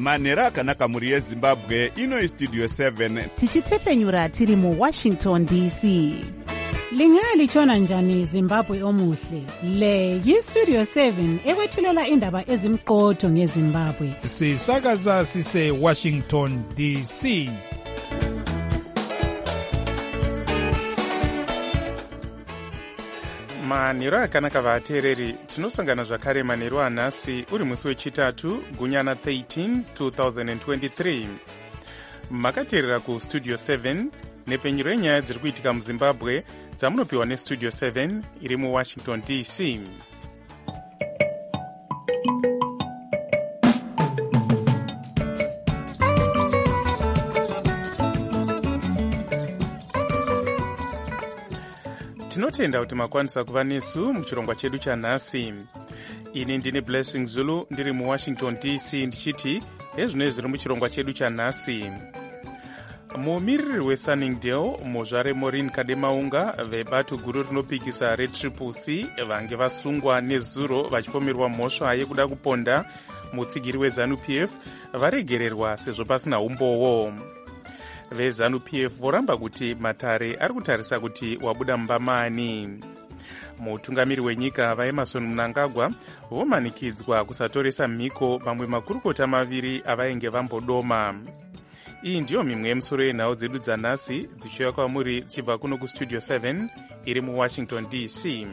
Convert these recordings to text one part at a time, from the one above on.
manhero akanaka mhuri yezimbabwe. Ino Studio 7 tichitefenyura tiri muWashington DC. Lingalitshona njani Zimbabwe omuhle? Le yiStudio 7 ekwethulela indaba ezimqotho ngeZimbabwe. Sisakaza sise Washington DC. manhero akanaka vateereri, tinosangana zvakare manhero anhasi uri musi wechitatu gunyana 13 2023. makateerera kuStudio 7 nepfenyuro yenyaya dziri kuitika muZimbabwe dzamunopiwa neStudio 7 iri muWashington DC. tinotenda kuti makwanisa kuva nesu muchirongwa chedu chanhasi. ini ndine Blessing Zulu ndiri muWashington DC ndichiti ezvino zviri muchirongwa chedu chanhasi. mumiriri weSunningdale muzvare Maureen Kademaunga vebato guru rinopikisa reCCC vange vasungwa nezuro vachipomerwa mhosva yekuda kuponda mutsigiri weZANU-PF varegererwa sezvo pasina umbowo. veZANU-PF voramba kuti matare ari kutarisa kuti wabuda mumbamani. mutungamiri wenyika vaEmerson Mnangagwa vomanikidzwa kusatoresa mhiko mamwe makurukota maviri avainge vambodoma. iyi ndiyo mimwe yemusoro yenhau dzedu dzanhasi dzichiuya kwamuri dzichibva kuno kuStudio 7 iri muWashington DC.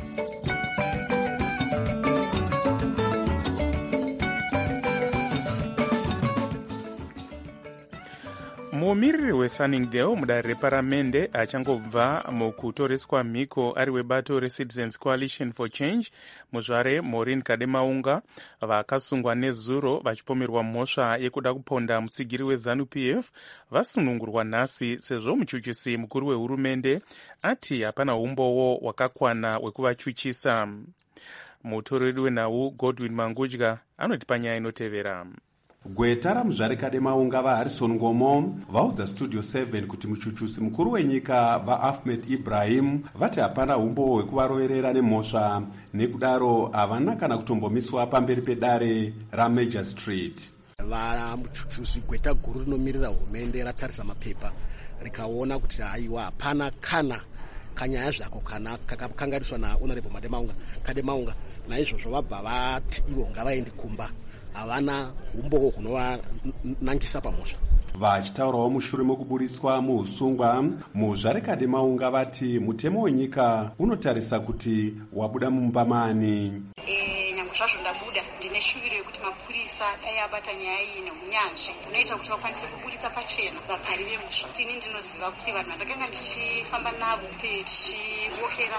mumiriri weSunningdale mudare reparamende achangobva mukutoreswa mhiko ari webato reCitizens Coalition for Change muzvare Maureen Kademaunga vakasungwa nezuro vachipomerwa mhosva yekuda kuponda mutsigiri weZANU-PF vasunungurwa nhasi sezvo muchuchisi mukuru wehurumende ati hapana umbowo wakakwana wekuvachuchisa. mutori wedu wenhau Godwin Mangudya anoti panyaya inotevera. gweta ramuzvare Kademaunga vaHarrison Ngomo vaudza Studio 7 kuti muchuchusi mukuru wenyika vaAhmed Ibrahim vati hapana umbowo hwekuvaroverera nemhosva, nekudaro havana kana kutombomiswa pamberi pedare raMajor Street. muchuchusi gweta guru rinomirira hurumende ratarisa mapepa rikaona kuti haiwa hapana kana kanyaya zvako kana kakakanganiswa naHonorable Kademaunga, naizvozvo vabva vati ivo ngavaende kumba, havana umbowo hunovanangisa pamhosva. vachitaurawo mushure mekuburitswa muusungwa, muzvare Kademaunga vati mutemo wenyika unotarisa kuti wabuda mumbamani. nyange zvazvo ndabuda ndine shuviro yekuti mapurisa ayabata nyaya iyi neunyanzvi unoita kuti vakwanise kuburitsa pachena vapari vemhosva. tini ndinoziva kuti vanhu vandakanga ndichifamba navo tichivokera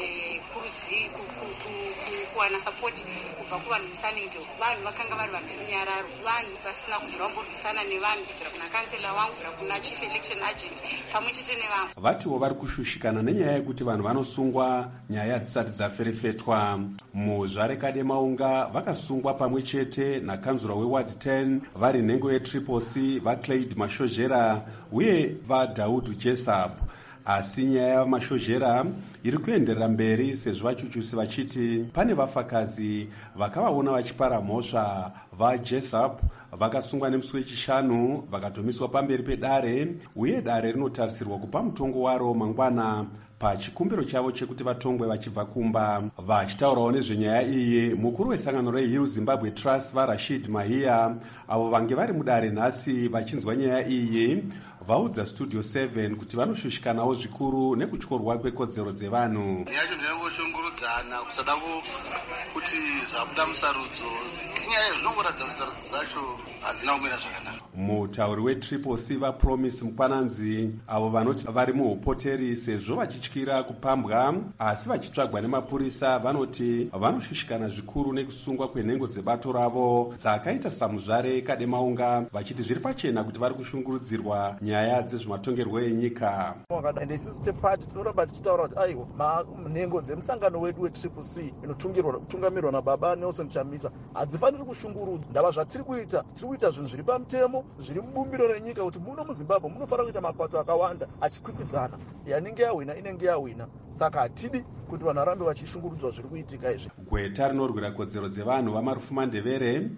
kuwana sapoti kubva kuvanhu muSunningdale, vanhu vakanga vari vanhu verunyararo, vanhu vasina kuti vamborwisana nevanhu kubvira kuna kansela wangu kubvira kuna chief election agent pamwe chete nevamwe. vatiwo vari kushushikana nenyaya yekuti vanhu vanosungwa nyaya dzisati dzaferefetwa. muzvare Kademaunga vakasungwa pamwe chete nakanzura weward 10 vari nhengo yeCCC vaClyde Mashozhera uye vaDaud Jessup. asi nyaya yamashozhera iri kuenderera mberi sezvo vachuchusi vachiti pane vafakazi vakavaona vachipara mhosva. vaJessup vakasungwa nemusi wechishanu vakatomiswa pamberi pedare uye dare rinotarisirwa kupa mutongo waro mangwana pachikumbiro chavo chekuti vatongwe vachibva kumba. vachitaurawo nezvenyaya iyi, mukuru wesangano reHill Zimbabwe Trust vaRashid Mahia avo vange vari mudare nhasi vachinzwa nyaya iyi vaudza Studio 7 kuti vanoshushikanawo zvikuru nekutyorwa kwekodzero dzevanhu. yacho ndinongoshungurudzana kusada kuti zvabuda musarudzo inyaya zvinongoratidza kuti sarudzo dzacho hadzina kumira zvakanaka. mutauri weCCC vaPromise Mukwananzi avo vanoti vari muhopoteri sezvo vachityira kupambwa asi vachitsvagwa nemapurisa vanoti vanoshushikana zvikuru nekusungwa kwenhengo dzebato ravo dzakaita samuzvare Kademaunga vachiti zviri pachena kuti vari kushungurudzirwa nyaya dzezvematongerwo enyika. ende isusu tepati tinoramba tichitaura kuti aiwa nhengo dzemusangano wedu weCCC inotungamirwa nababa Nelson Chamisa hadzifaniri kushungurudzwa. ndava zvatiri kuita zvinhu zviri pamutemo zviri mubumbiro renyika kuti muno muZimbabwe munofanira kuita mapato akawanda achikwikwidzana. yanenge yahwina inenge yahwina, saka hatidi kuti vanhu varambe vachishungurudzwa zviri kuitika izvi. gweta rinorwira kodzero dzevanhu vaMarufuma Ndebere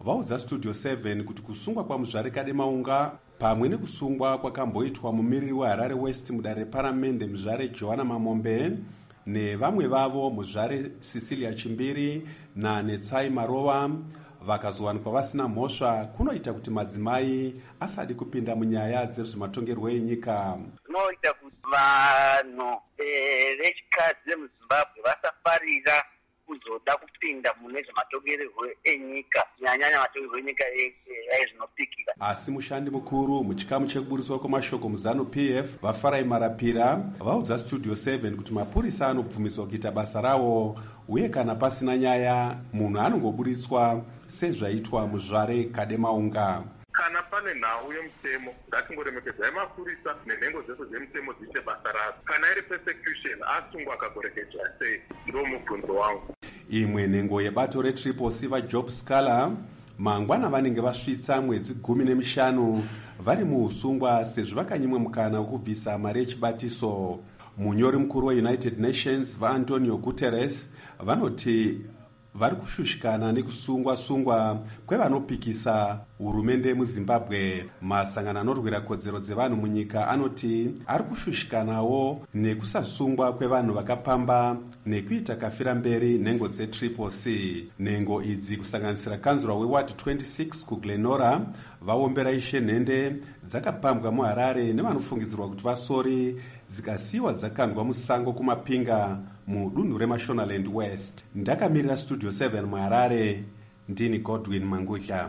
vaudza studio 7 kuti kusungwa kwamuzvare kademaunga pamwe nekusungwa kwakamboitwa mumiriri weharare west mudare reparamende muzvare johanna mamombe nevamwe vavo muzvare cecilia chimbiri nanetsai marova vakazowanikwa vasina mhosva kunoita kuti madzimai asadi kupinda munyaya dzezvematongerwo enyika. Zvinoita kuti vanhu vechikadzi vemuzimbabwe vasafarira kuzoda kupinda mune zvematongerwo enyika, kunyanya matongerwo enyika ezvinopikira. Asi mushandi mukuru muchikamu chekuburiswa kwamashoko muzanu PF vafarai marapira vaudza studio 7 kuti mapurisa anobvumiswa kuita basa rawo uye kana pasina nyaya munhu anongoburitswa sezvaitwa muzvare kademaunga. Kana pane nhau yemutemo ngatingoremekedzai mapurisa nenhengo dzese dzemutemo dziite basa radzo. Kana iri persecution asungwa akagorekedzwa sei, ndo mubvunzo wangu. Imwe nhengo yebato retriple C vajob Scala mangwana vanenge vasvitsa mwedzi 15 vari muusungwa sezvo vakanyimwe mukana wekubvisa mari yechibatiso. Munyori mukuru weUnited Nations vaAntonio Guterres vanoti vari kushushikana nekusungwa kwevanopikisa hurumende muzimbabwe. Masangano anorwira kodzero dzevanhu munyika anoti ari kushushikanawo nekusasungwa kwevanhu vakapamba nekuita kafira mberi nhengo dzetriple C. Nhengo idzi kusanganisira kanzura weward 26 kuGlenora vaombera ishe nhende dzakapambwa muharare nevanofungidzirwa kuti vasori dzikasiyiwa dzakandwa musango kumapinga mudunhu remashonaland west. Ndakamirira studio 7 muharare, ndini Godwin Mangudla.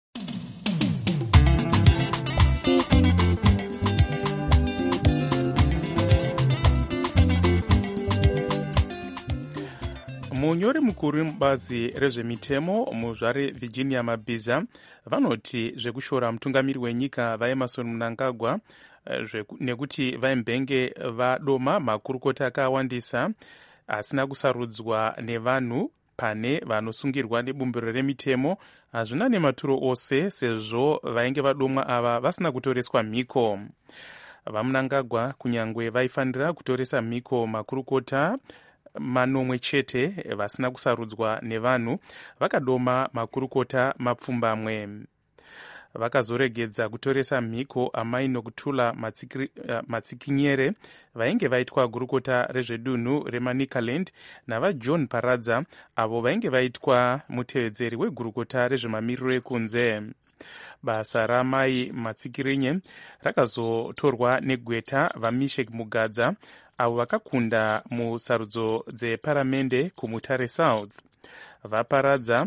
munyori mukuru mubazi rezvemitemo muzvare Virginia Mabhiza vanoti zvekushora mutungamiri wenyika vaEmmerson Mnangagwa nekuti vaembenge vadoma makurukota akawandisa asina kusarudzwa nevanhu pane vanosungirwa nebumbiro remitemo hazvina nematuro ose sezvo vainge vadomwa ava vasina kutoreswa mhiko. VaMnangagwa kunyangwe vaifanira kutoresa mhiko makurukota manomwe chete vasina kusarudzwa nevanhu vakadoma makurukota mapfumbamwe. Vakazoregedza kutoresa mhiko amai nokutula matsikinyere vainge vaitwa gurukota rezvedunhu reManicaland navaJohn Paradza avo vainge vaitwa mutevedzeri wegurukota rezvemamiriro ekunze. Basa ramai matsikirinye rakazotorwa negweta vaMishek Mugadza avo vakakunda musarudzo dzeparamende kuMutare South. Vaparadza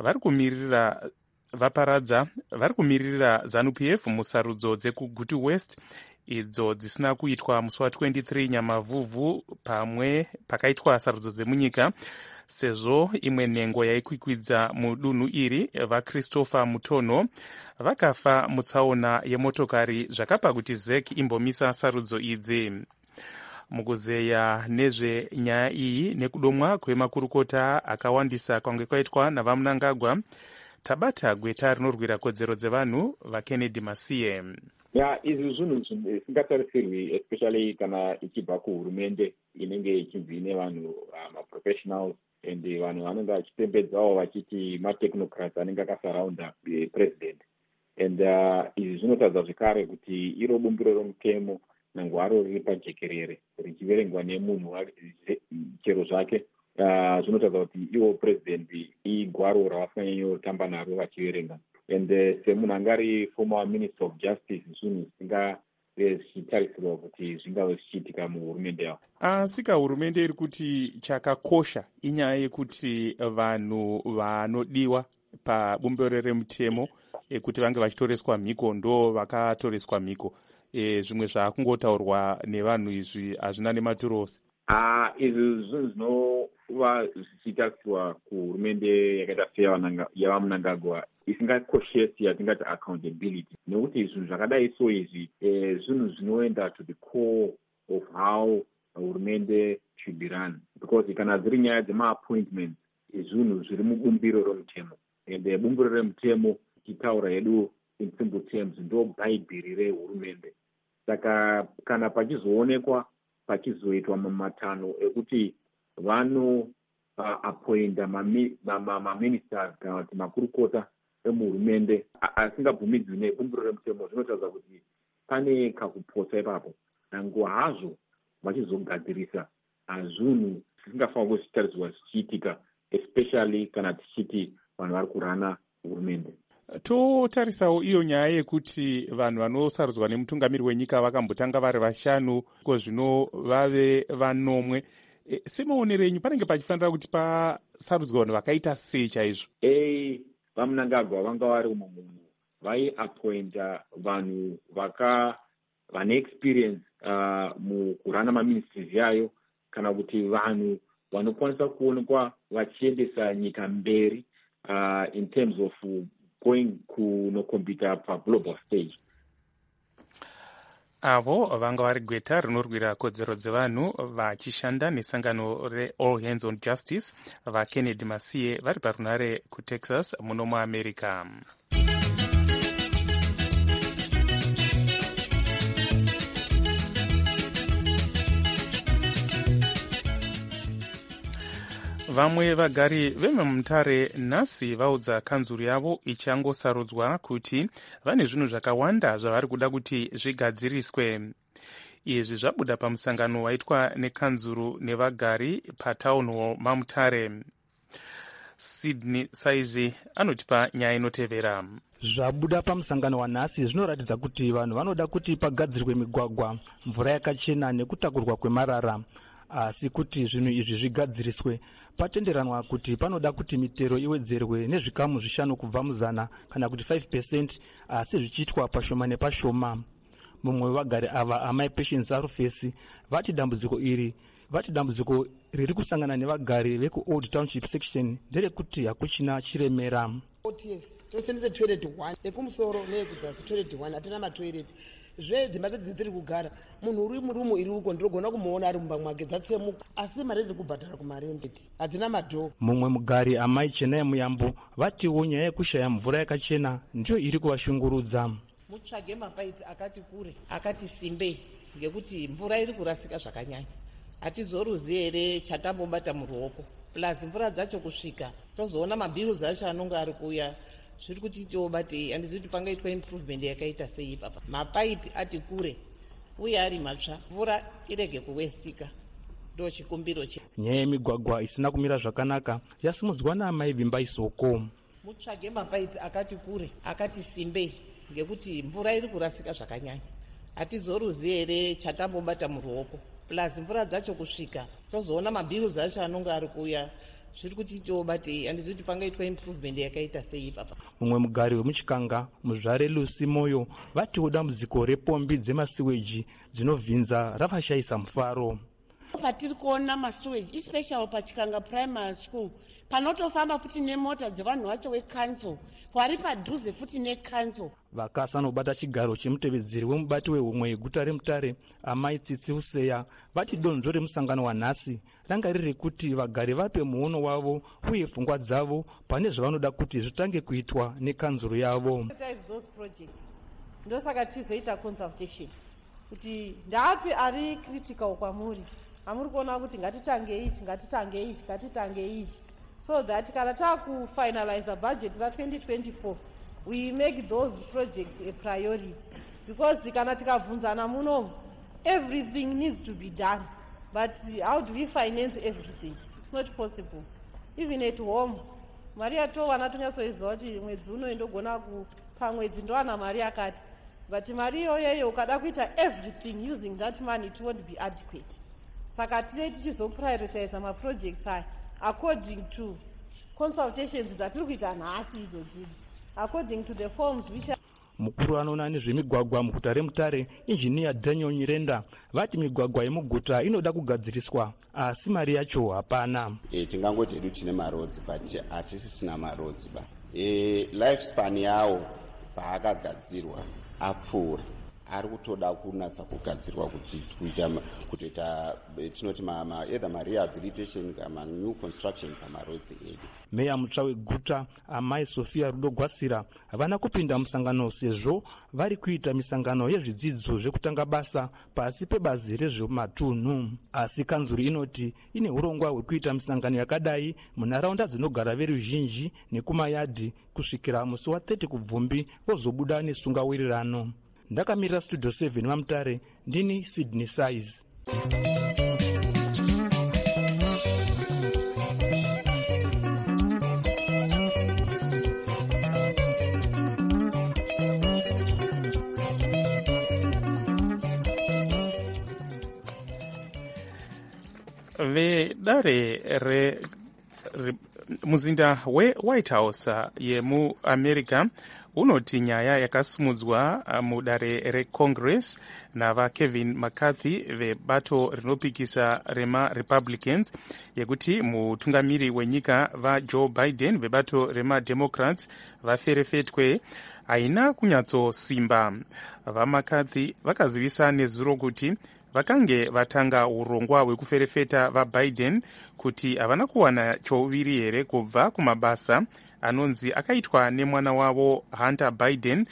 vari kumirira ZANU-PF musarudzo dzekuGutu West idzo dzisina kuitwa musi wa23 Nyamavhuvhu pamwe pakaitwa sarudzo dzemunyika, sezvo imwe nhengo yaikwikwidza mudunhu iri vaChristopher Mutono vakafa mutsaona yemotokari zvakapa kuti ZEC imbomisa sarudzo idzi. Mukuzeya nezvenyaya iyi nekudomwa kwemakurukota akawandisa kwange kwaitwa navaMnangagwa, tabata gweta rinorwira kodzero dzevanhu vaKennedy Masiye. izvi zvinhu zvisingatarisirwi especially kana ichibva kuhurumende inenge ichinzi ine vanhu maprofessionals and vanhu vanenge vachipembedzawo vachiti matechnocrats anenge akasaraunda president. And izvi zvinotadza zvekare kuti iro bumbiro romutemo nangwaro riri pajekerere richiverengwa nemunhu chero zvake. Zvinotadza kuti iwo president igwaro ravafanyanyotamba naro vachiverenga. And semunhu angari former minister of justice zvinhu zvisinga zvichitarisirwa kuti zvingave zvichiitika muhurumende yavo. Asika hurumende iri kuti chakakosha inyaya yekuti vanhu vanodiwa pabumbiro remutemo kuti vange vachitoreswa mhiko ndo vakatoreswa mhiko. Zvimwe zvakungotaurwa nevanhu izvi hazvina nematuro ose. Izvi zvinhu zvinova zvichitarisirwa kuhurumende yakaita seyaVaMnangagwa isingakoshesi yatingati accountability, nekuti zvinhu zvakadai so izvi zvinhu zvinoenda to the core of how hurumende should be run, because kana dziri nyaya dzemaappointments zvinhu zviri mubumbiro romutemo, and bumbiro remutemo tichitaura hedu in simple terms ndo bhaibheri rehurumende. Saka kana pachizoonekwa pachizoitwa mamatano ekuti vano appointa maministers kana kuti makurukota emuhurumende asingabvumidzwi nebumbiro remutemo zvinotaridza kuti pane kakuposa ipapo. Nango hazvo vachizogadzirisa zvinhu zvisingafanira kuzvitaridzwa zvichiitika, especially kana tichiti vanhu vari kurana hurumende. Totarisawo iyo nyaya yekuti vanhu vanosarudzwa nemutungamiri wenyika vakambotanga vari 5 zvino vave 9. Semaonero enyu panenge pachifanira kuti pasarudzwa vanhu vakaita sei chaizvo? Vamunangagwa vanga vari umwe munhu vaiappointa vanhu vane experience mukurana maministries yayo, kana kuti vanhu vanokwanisa kuonekwa vachiendesa nyika mberi in terms of going kunokombita paglobal stage. Avo vanga vari gweta rinorwira kodzero dzevanhu vachishanda nesangano reAll Hands on Justice vaKennedy Masiye vari parunare kuTexas muno muAmerica. Vamwe vagari vemumutare nhasi vaudza kanzuru yavo ichangosarudzwa kuti vane zvinhu zvakawanda zvavari kuda kuti zvigadziriswe. Izvi zvabuda pamusangano waitwa nekanzuru nevagari patown hall mamutare. Sydney Saizi anotipa nyaya inotevera. Zvabuda pamusangano wanhasi zvinoratidza kuti vanhu vanoda kuti pagadzirwe migwagwa, mvura yakachena nekutakurwa kwemarara. Asi kuti zvinhu izvi zvigadziriswe, patenderanwa kuti panoda kuti mitero iwedzerwe nezvikamu 5 kubva muzana kana kuti 5%, asi zvichiitwa pashoma nepashoma. Mumwe wevagari ava, amai Patience Arufesi, vati dambudziko riri kusangana nevagari veku Old Township section nderekuti hakuchina chiremera. Tosendese toilet 1 ekumusoro neyekudzasi toilet 1 hatina matoilet. Dzimba dzedu dziri kugara munhu uri murumu iri uko ndinogona kumuona ari mumba mwake dzatsemuka, asi mari dziri kubhadhara kumarende hadzina madhoo. Mumwe mugari, amai Chenai Muyambo, vatiwo nyaya yekushaya mvura yakachena ndiyo iri kuvashungurudza. Mutsvage mapaipi akati kure akati simbe, ngekuti mvura iri kurasika zvakanyanya. Hatizoruzi here chatambobata muruoko, plus mvura dzacho kusvika tozoona mabhiruzi acho anonga ari kuuya. Zviri kuti tiobate, handizivi kuti pangaitwa improvement yakaita sei ipapa. Mapaipi ati kure uye ari matsva, mvura irege kuwestika, ndo chikumbiro che. Nyaya yemigwagwa isina kumira zvakanaka yasimudzwa naamai Vimba Isoko. Mutsvage mapaipi akati kure akati simbe, ngekuti mvura iri kurasika zvakanyanya. Hatizoruzi here chatambobata muruoko, plus mvura dzacho kusvika tozoona mabhiruzi acho anonga ari kuuya. Zviri kuti tiobate, handizivi kuti pangaitwa improvement yakaita sei ipapa. Mumwe mugari wemuchikanga, muzvare Lucy Moyo, vatiwo dambudziko repombi dzemasiweji dzinovhinza ravashayisa mufaro. Patiri kuona masiweji especially pachikanga primary school panotofamba futi nemota dzevanhu vacho weCouncil vari padhuze futi neCouncil. Vakasanobata chigaro chemutevedzeri wemubati wehumwe yeguta reMutare, amai Tsitsi Useya, vati donzvo remusangano wanhasi ranga riri kuti vagari vape muono wavo uye pfungwa dzavo pane zvavanoda kuti zvitange kuitwa nekanzuru yavo. Ndosaka tizoita consultation kuti ndapi ari critical kwamuri, amuri kuona kuti ngatitange ichi, so that kana takufinalize budget ra2024 we make those projects a priority, because kana tikabvunzana muno everything needs to be done, but how do we finance everything? It's not possible. Even at home mari yatowana tonyatsoiziva kuti mwedzi uno indogona pamwedzi ndowana mari yakati, but mari iyoyeyo ukada kuita everything using that money it won't be adequate. Saka tinei tichizoprioritize maprojects aya according to consultations dzatiri kuita nhasi idzodzidzi, according to the forms which are... Mukuru anoona nezvemigwagwa muguta reMutare, injiniya Daniel Nyirenda, vati migwagwa yemuguta inoda kugadziriswa asi mari yacho hapana. Tingangoti hedu tine marodzi but hatisisina marodzi ba. Lifespan yawo paakagadzirwa apfuura. ari kutoda kunatsa kugadzirwa kuti kutoita tinoti either marehabilitation kana new construction pamarodzi edu. meya mutsva weguta amai Sofia Rudo Gwasira havana kupinda musangano sezvo vari kuita misangano yezvidzidzo zvekutanga basa pasi pebazi rezvematunhu. Asi kanzuri inoti ine urongwa hwekuita misangano yakadai munharaunda dzinogara veruzhinji nekumayadhi kusvikira musi wa30 kubvumbi vozobuda nesungawirirano. Ndakamirira Studio 7 vaMutare, ndini Sydney Size. vedare muzinda weWhite House yemuAmerica unoti nyaya yakasimudzwa mudare reCongress navaKevin McCarthy vebato rinopikisa remaRepublicans yekuti mutungamiri wenyika vaJoe Biden vebato remademocrats vaferefetwe haina kunyatsosimba. VaMcCarthy vakazivisa nezuro kuti vakange vatanga urongwa hwekuferefeta vaBiden kuti havana kuwana chouviri here kubva kumabasa anonzi akaitwa nemwana wavo Hunter Biden,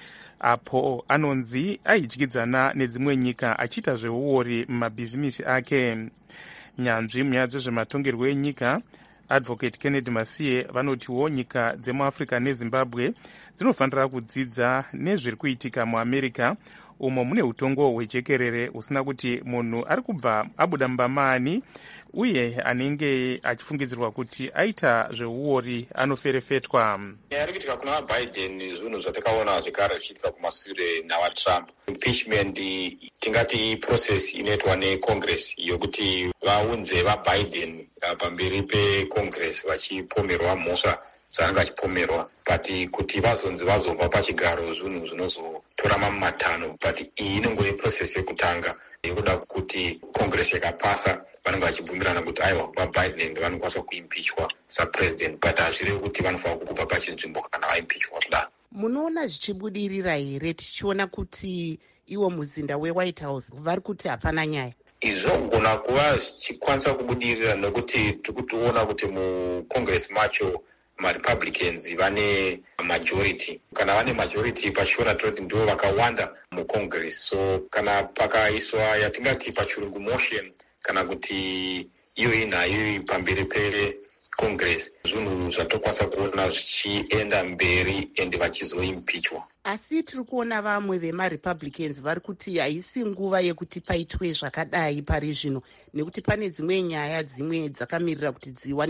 apo anonzi aidyidzana nedzimwe nyika achiita zveuori mumabhizimisi ake. Nyanzvi munyaya dzezvematongerwo enyika Advocate Kennedy Masiye vanotiwo nyika dzemuAfrica neZimbabwe dzinofanira kudzidza nezviri kuitika muAmerica umo mune utongo hwejekerere husina kuti munhu ari kubva abuda mbamani uye anenge achifungidzirwa kuti aita zveuori anoferefetwa. Ari kuitika kuna Biden zvinhu zvatakaona zvekare zvichiitika kumashure navaTrump. Impeachment tingati process inoitwa neCongress yokuti vaunze vaBiden pamberi peCongress vachipomerwa mhosva dzaanga achipomerwa, but kuti vazonzi vazobva pachigaro zvinhu zvinozotora mamatano, but iyi inenge process yekutanga yekuda kuti Congress yakapasa vanenge vachibvumirana kuti aiwa vaBiden vanokwanisa kuimpichwa sapresident, but hazvirevi kuti vanofanira kubva pachinzvimbo kana vaimpichwa kudaro. Munoona zvichibudirira here tichiona kuti iwo muzinda weWhite House vari kuti hapana nyaya? Izvogona kuva zvichikwanisa kubudirira nekuti tiri kutoona kuti muCongress macho maRepublicans vane majority. Kana vane majority pachiona toti ndivo vakawanda muCongress, so kana pakaiswa yatingati pachirungu motion kana kuti iyo inayo pamberi peCongress zvinhu zvatokwanisa kuona zvichienda mberi ende vachizoimpichwa. Asi tiri kuona vamwe vemaRepublicans vari kuti haisi nguva yekuti paitwe zvakadai pari zvino, nekuti pane dzimwe nyaya dzimwe dzakamirira kuti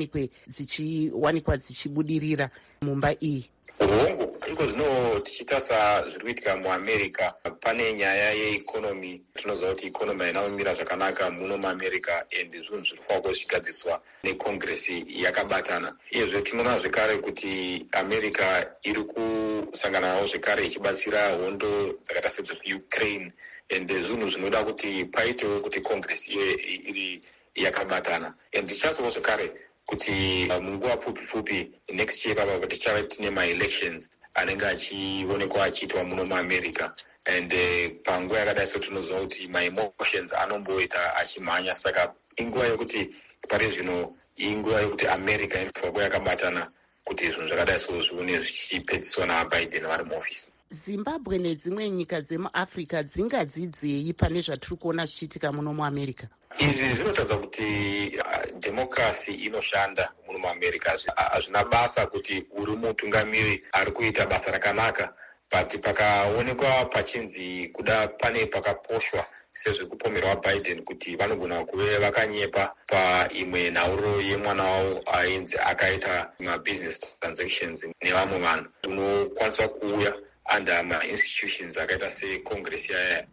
dziwanikwa dzichibudirira mumba iyi. Urongwa iko zvino tichitarisa zviri kuitika muAmerica, pane nyaya yeikonomi. Tinoziva kuti ikonomi haina kumira zvakanaka muno muAmerica ende zvinhu zviri kufanira kuzvigadziswa neCongress yakabatana. Iyezve tinoona zvekare kuti America iri kusanganawo zvekare ichibatsira hondo dzakaita sedzekuUkraine ende zvinhu zvinoda kuti paitewo kuti Congress iri yakabatana. Ende tichazivawo zvekare kuti munguva pfupi next year papa tichava tine maelections anenge achionekwa achiitwa muno muAmerica, and panguva yakadai so tinoziva kuti maemotions anomboita achimhanya. Saka inguva yekuti pari zvino inguva yekuti America inofanira kuva yakabatana kuti zvinhu zvakadai so zvione zvichipedziswa naBiden vari muofisi. Zimbabwe nedzimwe nyika dzemuAfrica dzingadzidzei pane zvatiri kuona zvichiitika muno muAmerica? Izvi zvinotadza kuti democracy inoshanda muno muAmerica. Hazvina basa kuti uri mutungamiri ari kuita basa rakanaka, but pakaonekwa pachinzi kuda pane pakaposhwa sezvekupomerwa Biden kuti vanogona kuve vakanyepa paimwe nhauro yemwana wavo ainzi akaita mabusiness transactions nevamwe vanhu, unokwanisa kuuya under ma-institutions akaita seCongress yaya.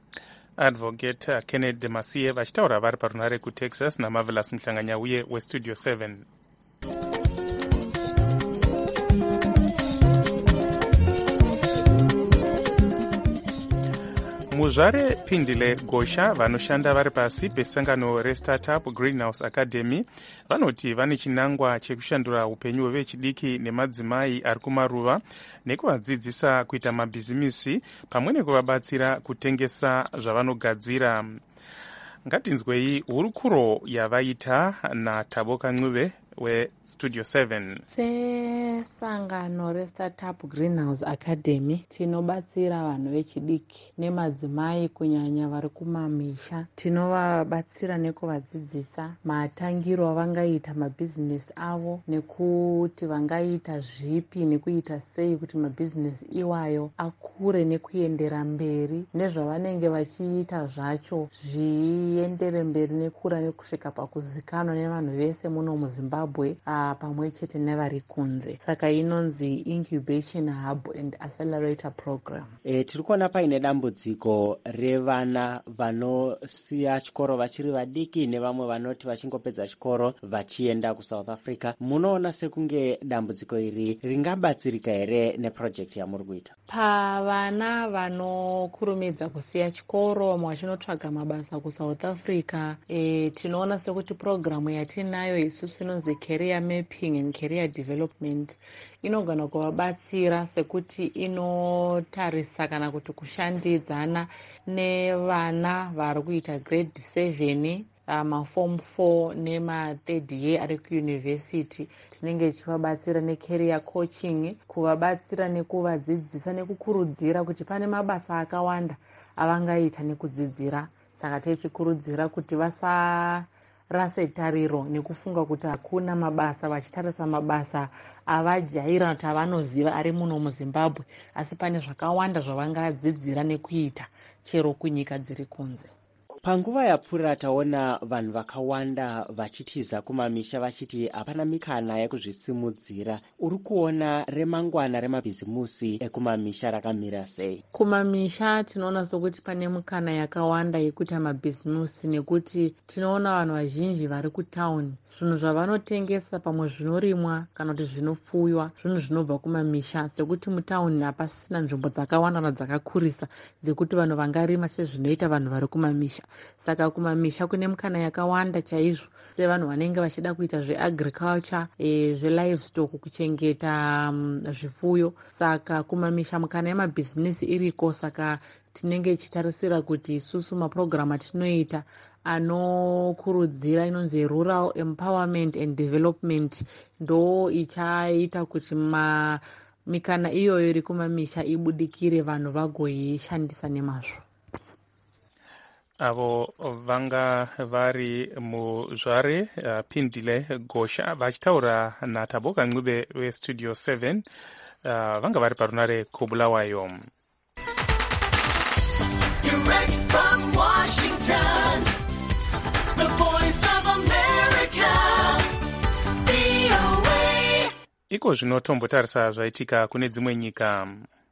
Advocate Kennedy Masiye vachitaura vari parunare kuTexas naMarvelous Mhlanganya uye weStudio 7. muzvare Phindile Gosha vanoshanda vari pasi pesangano restartup Greenhouse Academy vanoti vane chinangwa chekushandura upenyu hwevechidiki nemadzimai ari kumaruva nekuvadzidzisa kuita mabhizimisi pamwe nekuvabatsira kutengesa zvavanogadzira. Ngatinzwei hurukuro yavaita naThabo Kancube weStudio 7. Sesangano restartup Greenhouse Academy tinobatsira vanhu vechidiki nemadzimai kunyanya vari kumamisha. Tinovabatsira nekuvadzidzisa matangiro avangaita mabhizinesi avo nekuti vangaita zvipi nekuita sei kuti mabhizinesi iwayo akure nekuendera mberi nezvavanenge vachiita zvacho zviendere mberi nekura nekusvika pakuzikanwa nevanhu vese muno muZimbabwe pamwe chete nevari kunze. Saka inonzi Incubation Hub and Accelerator Program. Tiri kuona paine dambudziko revana vanosiya chikoro vachiri vadiki nevamwe vanoti vachingopedza chikoro vachienda kuSouth Africa. Munoona sekunge dambudziko iri ringabatsirika here neprojekti yamuri kuita? Pavana vanokurumidza kusiya chikoro vamwe vachinotsvaga mabasa kuSouth Africa, tinoona sekuti programu yatinayo isusu inonzi Career Mapping and Career Development inogona kuvabatsira sekuti inotarisa kana kuti kushandidzana nevana vari kuita grade 7 maform 4 nema3rd year ari kuyunivhesiti. Tinenge tichivabatsira necareer coaching, kuvabatsira nekuvadzidzisa nekukurudzira kuti pane mabasa akawanda avangaita nekudzidzira. Saka tichikurudzira kuti vasarase tariro nekufunga kuti hakuna mabasa, vachitarisa mabasa avajaira kuti avanoziva ari muno muZimbabwe, asi pane zvakawanda zvavangadzidzira nekuita chero kunyika dziri kunze. Panguva yapfuura taona vanhu vakawanda vachitiza kumamisha vachiti hapana mikana yekuzvisimudzira. Uri kuona remangwana remabhizimusi ekumamisha rakamira sei? Kumamisha tinoona sokuti pane mikana yakawanda yekuita mabhizimusi nekuti tinoona vanhu vazhinji vari kutauni zvinhu zvavanotengesa pamwe zvinorimwa kana kuti zvinopfuywa zvinhu zvinobva kumamisha, sekuti mutauni hapasina nzvimbo dzakawanda nadzakakurisa dzekuti vanhu vangarima sezvinoita vanhu vari kumamisha. Saka kumamisha kune mikana yakawanda chaizvo sevanhu vanenge vachida kuita zveagriculture, zvelivestock, kuchengeta zvifuyo. Saka kumamisha mikana yemabhizinesi iriko. Saka tinenge tichitarisira kuti isusu mapurogiramu atinoita anokurudzira inonzi Rural Empowerment and Development ndo ichaita kuti mikana iyoyo iri kumamisha ibudikire vanhu vagoishandisa nemazvo. Avo vanga vari muzvare Phindile Gosha vachitaura naThabo Kancube weStudio 7 vanga vari parunare kuBulawayo. Direct from Washington, the voice of America, VOA. Iko zvinotombotarisa zvaitika kune dzimwe nyika.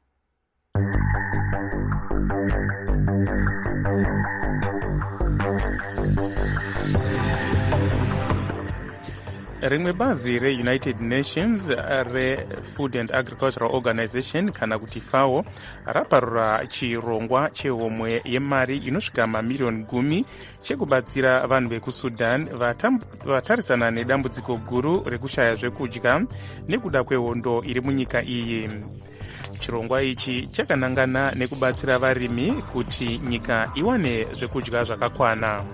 Rimwe bazi reUnited Nations reFood and Agricultural Organization kana kuti FAO raparura chirongwa chehomwe yemari inosvika mamiliyoni 10 chekubatsira vanhu vekuSudan vatarisana nedambudziko guru rekushaya zvekudya nekuda kwehondo iri munyika iyi. Chirongwa ichi chakanangana nekubatsira varimi kuti nyika iwane zvekudya zvakakwana.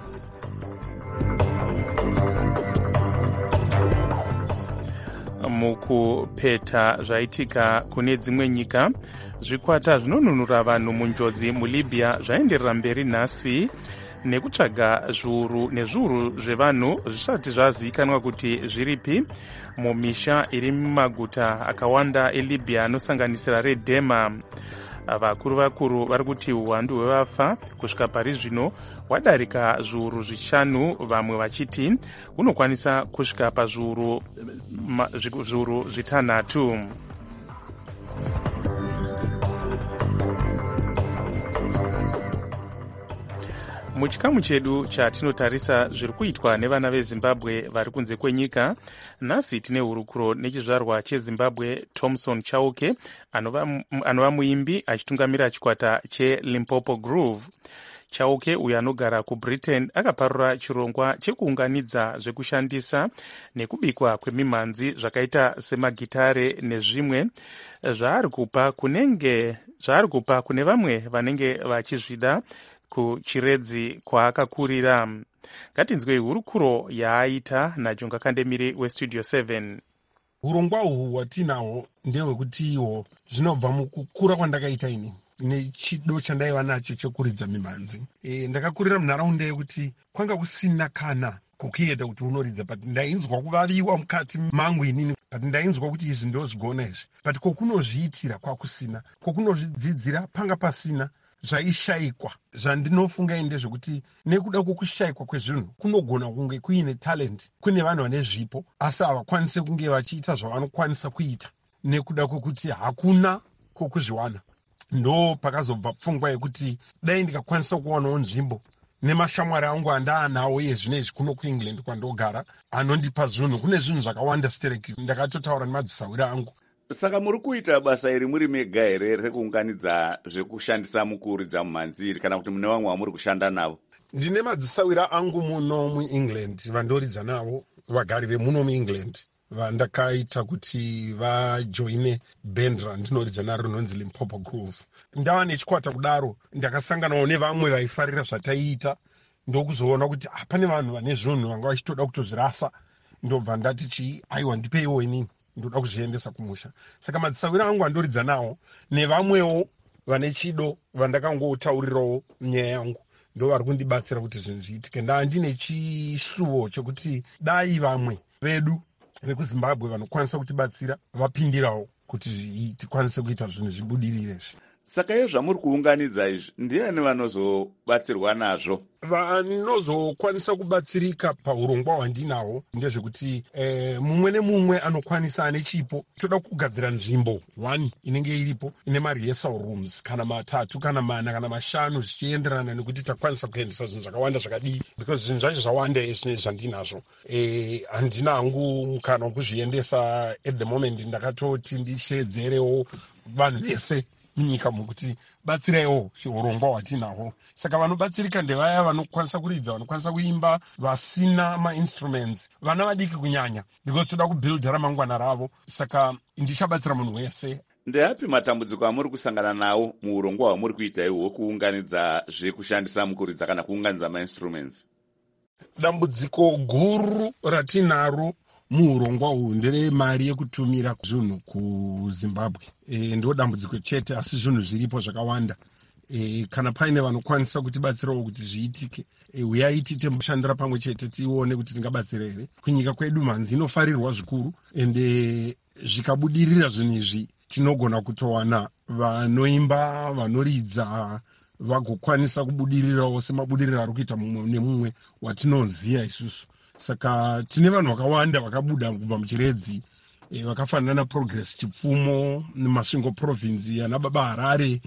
Mukupeta zvaitika kune dzimwe nyika, zvikwata zvinonunura vanhu munjodzi muLibya zvaenderera mberi nhasi nekutsvaga zviuru nezviuru zvevanhu zvisati zvazivikanwa kuti zviripi mumisha iri mumaguta akawanda eLibya anosanganisira reDema. Vakuru vari kuti uwandu hwevafa kusvika pari zvino hwadarika zviuru 5, vamwe vachiti hunokwanisa kusvika pazviuru 6. muchikamu chedu chatinotarisa zviri kuitwa nevana vezimbabwe vari kunze kwenyika, nhasi tine hurukuro nechizvarwa chezimbabwe Thomson Chauke anova muimbi achitungamira chikwata cheLimpopo Groove. Chauke uyo anogara kubritain akaparura chirongwa chekuunganidza zvekushandisa nekubikwa kwemimhanzi zvakaita semagitare nezvimwe zvaari kupa kune vamwe vanenge vachizvida kuchiredzi kwaakakurira. Ngatinzwei hurukuro yaaita naJonga Kandemire westudio 7. Urongwa uhu watinahwo ndehwekuti ihwo zvinobva mukukura kwandakaita ini nechido chandaiva nacho chekuridza mimhanzi. Ndakakurira munharaunda yekuti kwanga kusina kana kukuenda kuti unoridza, but ndainzwa kuvaviwa mukati mangu inini, but ndainzwa kuti izvi ndozvigona izvi, but kokunozviitira kwakusina, kokunozvidzidzira panga pasina. Zvaishayikwa zvandinofunga ndezvekuti nekuda kwokushayikwa kwezvinhu kunogona kunge kuine talent, kune vanhu vane zvipo asi havakwanise kunge vachiita zvavanokwanisa kuita nekuda kwokuti hakuna kwokuzviwana. Ndo pakazobva pfungwa yekuti dai ndikakwanisa kuwanawo nzvimbo nemashamwari angu andaanawo yezvinezvi kuno kuengland kwandogara anondipa zvinhu. Kune zvinhu zvakawanda stereki, ndakatotaura nemadzisawira angu. Saka muri kuita basa iri muri mega here rekuunganidza zvekushandisa mukuridza mumhanzi iri, kana kuti mune vamwe vamuri kushanda navo? Ndine madzisawira angu muno muengland vandoridza navo, vagari vemuno muengland vandakaita kuti vajoine band randinoridza naro rinonzi Limpopo Groove. Ndava nechikwata kudaro ndakasanganawo nevamwe vaifarira zvataiita, ndokuzoona kuti pane vanhu vane zvinhu vanga vachitoda kutozvirasa. Ndobva ndati aiwa ndipeiwo inini ndoda kuzviendesa kumusha. Saka madzisawira angu andoridza nawo nevamwewo vane chido vandakangotaurirawo nyaya yangu ndo vari kundibatsira kuti zvinhu zviitike. Ndaa ndine chishuvo chekuti dai vamwe vedu vekuzimbabwe vanokwanisa kutibatsira vapindirawo kuti tikwanise kuita zvinhu zvibudirire. Saka zvamuri kuunganidza izvi ndiani vanozobatsirwa nazvo? Vanozokwanisa kubatsirika paurongwa hwandinawo ndezvekuti mumwe nemumwe anokwanisa ane chipo. Toda kugadzira nzvimbo 1 inenge iripo ine marehearsal rooms kana 3 kana 4 kana 5 zvichienderana nekuti takwanisa kuendesa zvinhu zvakawanda zvakadii, because zvinhu zvacho zvawanda ezvinezvi zvandinazvo. Handina hangu mukana wokuzviendesa at the moment. Ndakatoti ndichedzerewo vanhu vese munyika mukuti batsiraiwo urongwa hwatinahwo. Saka vanobatsirika ndevaya vanokwanisa kuridza, vanokwanisa kuimba, vasina mainstruments, vana vadiki kunyanya, because toda kubuilda ramangwana ravo. Saka ndichabatsira munhu wese. Ndeapi matambudziko amuri kusangana nawo muurongwa hwamuri kuita ihwo hwekuunganidza zvekushandisa mukuridza kana kuunganidza mainstruments? Dambudziko guru ratinaro muurongwa uhu ndere mari yekutumira zvinhu kuZimbabwe. Ndo dambudziko chete, asi zvinhu zviripo zvakawanda. Kana paine vanokwanisa kutibatsirawo kuti zviitike, uyai tiite mushandira pamwe chete tione kuti tingabatsira here. Kunyika kwedu mhanzi inofarirwa zvikuru, ende zvikabudirira zvinhu izvi tinogona kutowana vanoimba, vanoridza, vagokwanisa kubudirirawo semabudiriro ari kuita mumwe nemumwe watinoziya isusu. Saka tine vanhu vakawanda vakabuda kubva muchiredzi, vakafanana naProgress Chipfumo neMasvingo Province ana Baba Harare.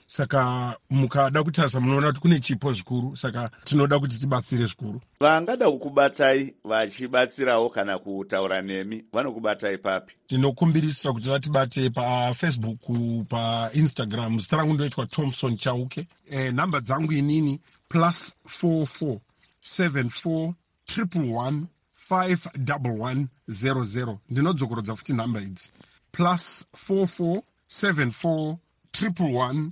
Saka mukada kutarisa munoona kuti kune chipo zvikuru, saka tinoda kuti tibatsire zvikuru. Vangada kukubatai vachibatsirawo kana kutaura nemi vanokubatai papi? Tinokumbirisa kuti vatibate paFacebook, paInstagram. Zita rangu ndoitwa Thomson Chauke. Namba dzangu inini +44 74 111 51100. Ndinodzokorodza futi namba idzi +44 74 111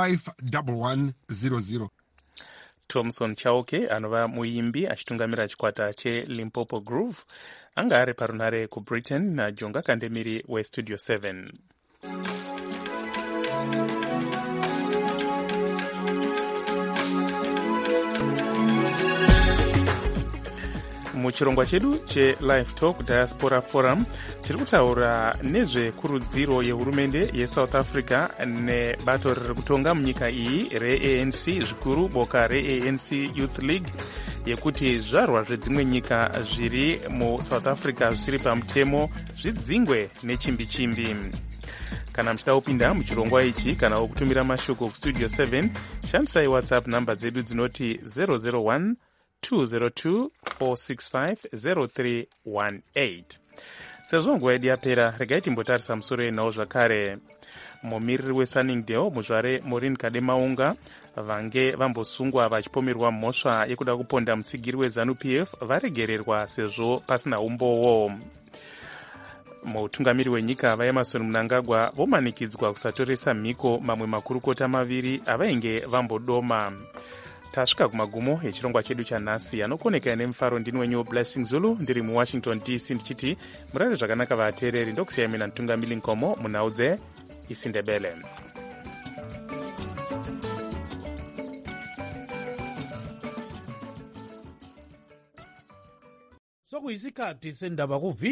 51100. Thomson Chauke anova muimbi achitungamira chikwata cheLimpopo Groove anga ari parunare kubritain naJonga Kandemire westudio 7. Muchirongwa chedu cheLive Talk Diaspora Forum tiri kutaura nezvekurudziro yehurumende yeSouth Africa nebato riri kutonga munyika iyi reANC, zvikuru boka reANC Youth League, yekuti zvarwa zvedzimwe nyika zviri muSouth Africa zvisiri pamutemo zvidzingwe nechimbi-chimbi. kana muchida kupinda muchirongwa ichi kana okutumira mashoko kustudio 7 shandisai whatsapp namba dzedu dzinoti 001 202 465 0318. sezvo nguva yedu yapera, regai timbotarisa musoro yenhau zvakare. Mumiriri weSunningdale muzvare Maureen Kademaunga vange vambosungwa vachipomerwa mhosva yekuda kuponda mutsigiri weZANU-PF varegererwa sezvo pasina umbowo. Mutungamiri wenyika vaEmerson Mnangagwa vomanikidzwa kusatoresa mhiko mamwe makurukota maviri avainge vambodoma. Tasvika kumagumo echirongwa chedu chanhasi. Anokoneka nemufaro ndini wenyu Blessing Zulu ndiri muWashington DC ndichiti murare zvakanaka vateereri. Ndokusiyai mina Ntungamiri Nkomo munhau dzeIsindebele. Sokuyisikhathi sendaba